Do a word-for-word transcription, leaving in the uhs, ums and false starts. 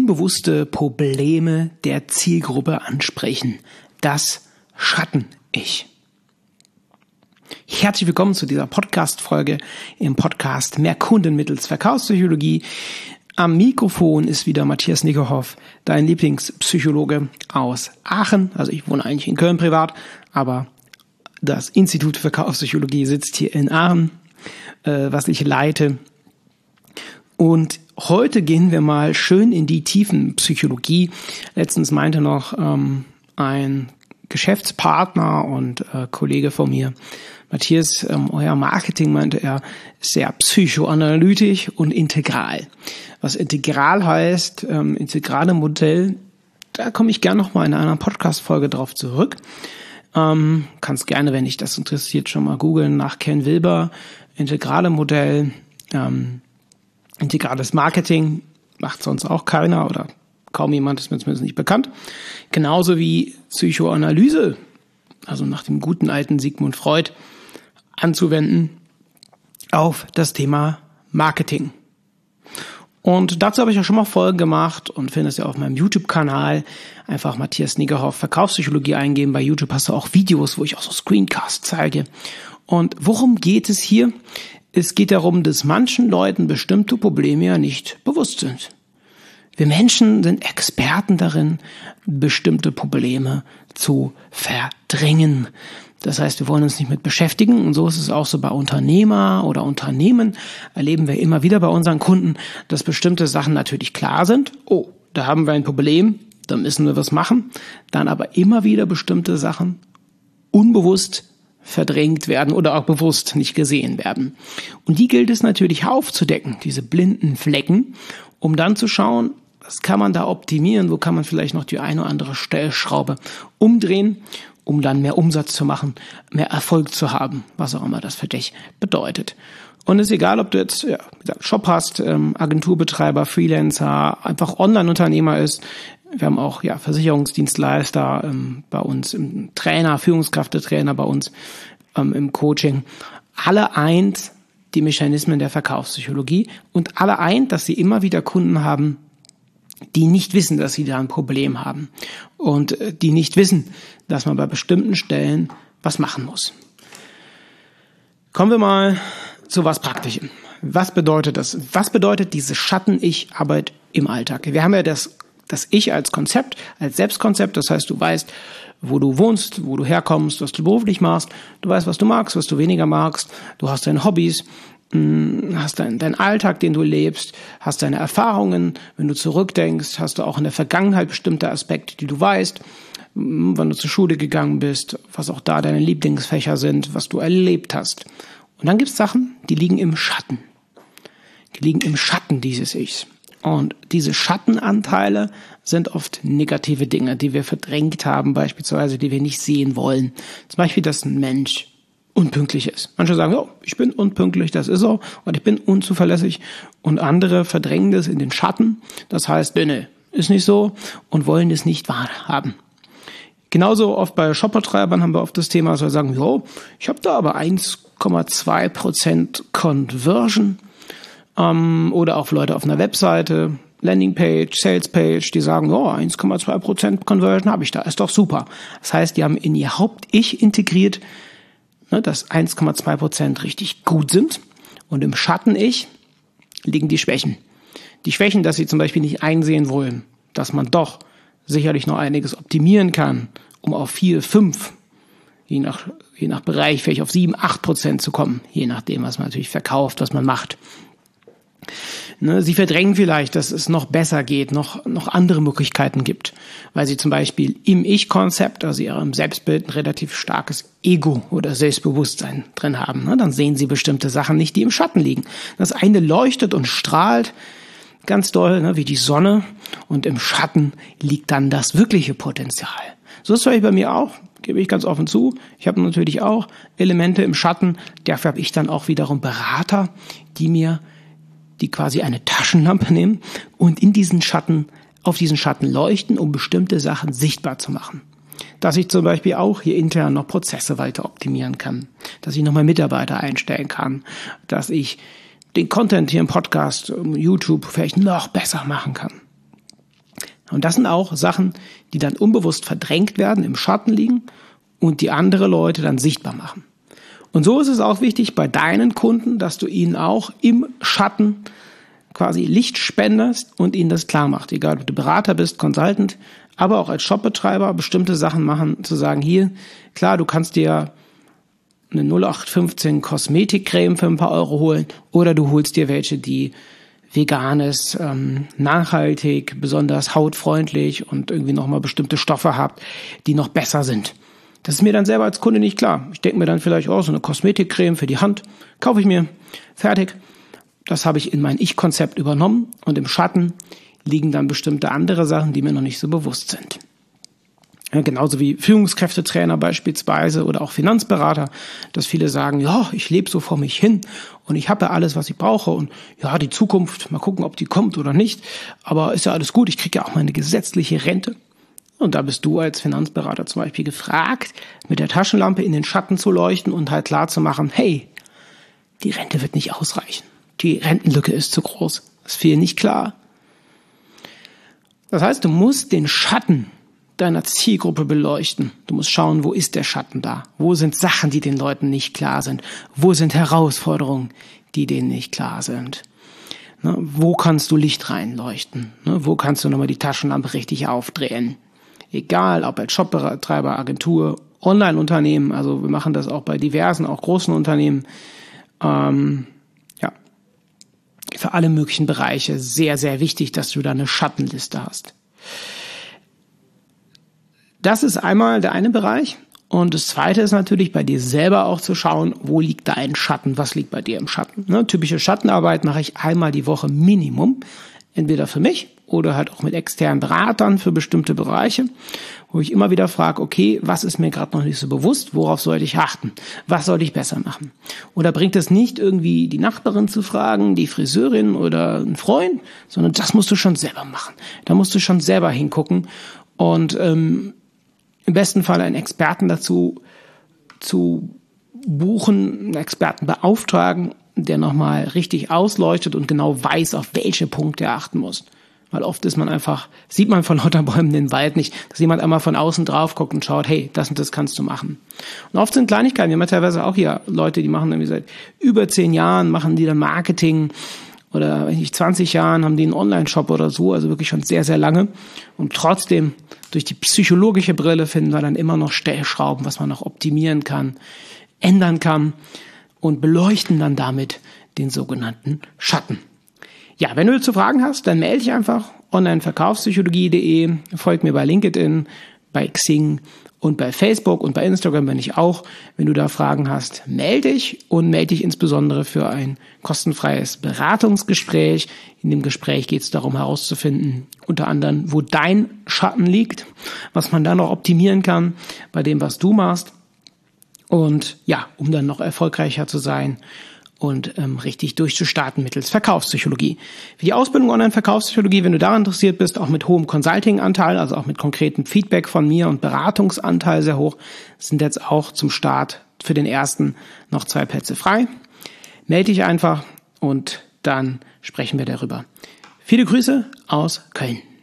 unbewusste Probleme der Zielgruppe ansprechen. Das Schatten-Ich. Herzlich willkommen zu dieser Podcast-Folge im Podcast Mehr Kunden mittels Verkaufspsychologie. Am Mikrofon ist wieder Matthias Nickerhoff, dein Lieblingspsychologe aus Aachen. Also ich wohne eigentlich in Köln privat, aber das Institut für Verkaufspsychologie sitzt hier in Aachen, äh, was ich leite. Und heute gehen wir mal schön in die Tiefenpsychologie. Letztens meinte noch ähm, ein Geschäftspartner und äh, Kollege von mir, Matthias, ähm, euer Marketing, meinte er, ist sehr psychoanalytisch und integral. Was integral heißt, ähm, integrale Modell, da komme ich gerne nochmal in einer Podcast-Folge drauf zurück. Ähm, kannst gerne, wenn dich das interessiert, schon mal googeln nach Ken Wilber, integrale Modell, ähm, integrales Marketing, macht sonst auch keiner oder kaum jemand, ist mir zumindest nicht bekannt. Genauso wie Psychoanalyse, also nach dem guten alten Sigmund Freud, anzuwenden auf das Thema Marketing. Und dazu habe ich ja schon mal Folgen gemacht und findest ja auf meinem YouTube-Kanal. Einfach Matthias Nickerhoff Verkaufspsychologie eingeben. Bei YouTube hast du auch Videos, wo ich auch so Screencasts zeige. Und worum geht es hier? Es geht darum, dass manchen Leuten bestimmte Probleme ja nicht bewusst sind. Wir Menschen sind Experten darin, bestimmte Probleme zu verdrängen. Das heißt, wir wollen uns nicht mit beschäftigen. Und so ist es auch so bei Unternehmer oder Unternehmen. Erleben wir immer wieder bei unseren Kunden, dass bestimmte Sachen natürlich klar sind. Oh, da haben wir ein Problem, da müssen wir was machen. Dann aber immer wieder bestimmte Sachen unbewusst verdrängt werden oder auch bewusst nicht gesehen werden. Und die gilt es natürlich aufzudecken, diese blinden Flecken, um dann zu schauen, was kann man da optimieren, wo kann man vielleicht noch die eine oder andere Stellschraube umdrehen, um dann mehr Umsatz zu machen, mehr Erfolg zu haben, was auch immer das für dich bedeutet. Und es ist egal, ob du jetzt ja, Shop hast, ähm, Agenturbetreiber, Freelancer, einfach Online-Unternehmer ist. Wir haben auch ja Versicherungsdienstleister ähm, bei uns, im Trainer, Führungskräftetrainer bei uns ähm, im Coaching. Alle eint die Mechanismen der Verkaufspsychologie und alle eint, dass sie immer wieder Kunden haben, die nicht wissen, dass sie da ein Problem haben und die nicht wissen, dass man bei bestimmten Stellen was machen muss. Kommen wir mal zu was Praktischem. Was bedeutet das? Was bedeutet diese Schatten-Ich-Arbeit im Alltag? Wir haben ja das, das Ich als Konzept, als Selbstkonzept. Das heißt, du weißt, wo du wohnst, wo du herkommst, was du beruflich machst. Du weißt, was du magst, was du weniger magst. Du hast deine Hobbys. Hast deinen dein Alltag, den du lebst, hast deine Erfahrungen. Wenn du zurückdenkst, hast du auch in der Vergangenheit bestimmte Aspekte, die du weißt, wann du zur Schule gegangen bist, was auch da deine Lieblingsfächer sind, was du erlebt hast. Und dann gibt es Sachen, die liegen im Schatten. Die liegen im Schatten dieses Ichs. Und diese Schattenanteile sind oft negative Dinge, die wir verdrängt haben, beispielsweise, die wir nicht sehen wollen. Zum Beispiel, dass ein Mensch unpünktlich ist. Manche sagen, ja, ich bin unpünktlich, das ist so, und ich bin unzuverlässig. Und andere verdrängen das in den Schatten. Das heißt, nee, ist nicht so und wollen es nicht wahrhaben. Genauso oft bei Shopbetreibern haben wir oft das Thema, dass wir sagen, ja, ich habe da aber eins Komma zwei Prozent Conversion. Ähm, oder auch Leute auf einer Webseite, Landingpage, Salespage, die sagen, ja, eins Komma zwei Prozent Conversion habe ich da, ist doch super. Das heißt, die haben in ihr Haupt-Ich integriert, dass eins Komma zwei Prozent richtig gut sind und im Schatten-Ich liegen die Schwächen. Die Schwächen, dass sie zum Beispiel nicht einsehen wollen, dass man doch sicherlich noch einiges optimieren kann, um auf vier, fünf, je nach, je nach Bereich vielleicht auf sieben, acht Prozent zu kommen, je nachdem, was man natürlich verkauft, was man macht. Ne, sie verdrängen vielleicht, dass es noch besser geht, noch, noch andere Möglichkeiten gibt, weil sie zum Beispiel im Ich-Konzept, also ihrem Selbstbild, ein relativ starkes Ego oder Selbstbewusstsein drin haben. Ne, dann sehen sie bestimmte Sachen nicht, die im Schatten liegen. Das eine leuchtet und strahlt ganz doll, ne, wie die Sonne, und im Schatten liegt dann das wirkliche Potenzial. So ist es bei mir auch, gebe ich ganz offen zu. Ich habe natürlich auch Elemente im Schatten, dafür habe ich dann auch wiederum Berater, die mir die quasi eine Taschenlampe nehmen und in diesen Schatten, auf diesen Schatten leuchten, um bestimmte Sachen sichtbar zu machen. Dass ich zum Beispiel auch hier intern noch Prozesse weiter optimieren kann, dass ich nochmal Mitarbeiter einstellen kann, dass ich den Content hier im Podcast, YouTube vielleicht noch besser machen kann. Und das sind auch Sachen, die dann unbewusst verdrängt werden, im Schatten liegen und die andere Leute dann sichtbar machen. Und so ist es auch wichtig bei deinen Kunden, dass du ihnen auch im Schatten quasi Licht spenderst und ihnen das klar macht. Egal, ob du Berater bist, Consultant, aber auch als Shopbetreiber bestimmte Sachen machen, zu sagen, hier, klar, du kannst dir eine null acht fünfzehn Kosmetikcreme für ein paar Euro holen oder du holst dir welche, die vegan ist, ähm, nachhaltig, besonders hautfreundlich und irgendwie nochmal bestimmte Stoffe habt, die noch besser sind. Das ist mir dann selber als Kunde nicht klar. Ich denke mir dann vielleicht, oh, so eine Kosmetikcreme für die Hand, kaufe ich mir, fertig. Das habe ich in mein Ich-Konzept übernommen und im Schatten liegen dann bestimmte andere Sachen, die mir noch nicht so bewusst sind. Ja, genauso wie Führungskräftetrainer beispielsweise oder auch Finanzberater, dass viele sagen, ja, ich lebe so vor mich hin und ich habe ja alles, was ich brauche und ja, die Zukunft, mal gucken, ob die kommt oder nicht, aber ist ja alles gut, ich kriege ja auch meine gesetzliche Rente. Und da bist du als Finanzberater zum Beispiel gefragt, mit der Taschenlampe in den Schatten zu leuchten und halt klar zu machen, hey, die Rente wird nicht ausreichen. Die Rentenlücke ist zu groß. Das ist viel nicht klar. Das heißt, du musst den Schatten deiner Zielgruppe beleuchten. Du musst schauen, wo ist der Schatten da? Wo sind Sachen, die den Leuten nicht klar sind? Wo sind Herausforderungen, die denen nicht klar sind? Ne, wo kannst du Licht reinleuchten? Ne, wo kannst du nochmal die Taschenlampe richtig aufdrehen? Egal, ob als Shopbetreiber, Agentur, Online-Unternehmen, also wir machen das auch bei diversen, auch großen Unternehmen, ähm, ja, für alle möglichen Bereiche sehr, sehr wichtig, dass du da eine Schattenliste hast. Das ist einmal der eine Bereich. Und das zweite ist natürlich bei dir selber auch zu schauen, wo liegt dein Schatten, was liegt bei dir im Schatten. Ne, typische Schattenarbeit mache ich einmal die Woche Minimum, entweder für mich oder halt auch mit externen Beratern für bestimmte Bereiche, wo ich immer wieder frage, okay, was ist mir gerade noch nicht so bewusst, worauf sollte ich achten, was sollte ich besser machen? Oder bringt es nicht irgendwie die Nachbarin zu fragen, die Friseurin oder einen Freund, sondern das musst du schon selber machen. Da musst du schon selber hingucken und ähm, im besten Fall einen Experten dazu zu buchen, einen Experten beauftragen, der nochmal richtig ausleuchtet und genau weiß, auf welche Punkte er achten muss. Weil oft ist man einfach, sieht man von lauter Bäumen den Wald nicht, dass jemand einmal von außen drauf guckt und schaut, hey, das und das kannst du machen. Und oft sind Kleinigkeiten, wir haben ja teilweise auch hier Leute, die machen irgendwie seit über zehn Jahren, machen die dann Marketing oder wenn nicht zwanzig Jahren haben die einen Online-Shop oder so, also wirklich schon sehr, sehr lange. Und trotzdem, durch die psychologische Brille finden wir dann immer noch Stellschrauben, was man noch optimieren kann, ändern kann und beleuchten dann damit den sogenannten Schatten. Ja, wenn du dazu Fragen hast, dann melde dich einfach online verkaufspsychologie punkt de, folg mir bei LinkedIn, bei Xing und bei Facebook und bei Instagram bin ich auch. Wenn du da Fragen hast, melde dich und melde dich insbesondere für ein kostenfreies Beratungsgespräch. In dem Gespräch geht es darum herauszufinden, unter anderem, wo dein Schatten liegt, was man da noch optimieren kann bei dem, was du machst. Und ja, um dann noch erfolgreicher zu sein und ähm, richtig durchzustarten mittels Verkaufspsychologie. Für die Ausbildung Online-Verkaufspsychologie, wenn du daran interessiert bist, auch mit hohem Consulting-Anteil, also auch mit konkretem Feedback von mir und Beratungsanteil sehr hoch, sind jetzt auch zum Start für den ersten noch zwei Plätze frei. Melde dich einfach und dann sprechen wir darüber. Viele Grüße aus Köln.